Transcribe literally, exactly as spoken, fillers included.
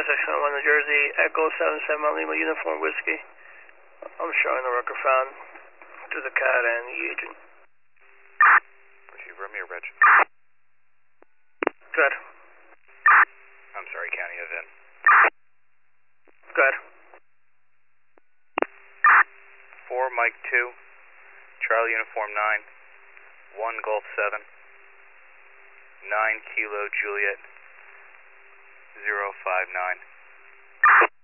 Section one, New Jersey, Echo seven seven Lima, Uniform Whiskey. I'm showing the record found to the cat and the agent. Chief, Romeo Reg. Good. I'm sorry, County is in. Good. four, Mike two, Charlie Uniform nine, one Golf seven, nine Kilo Juliet, zero five nine.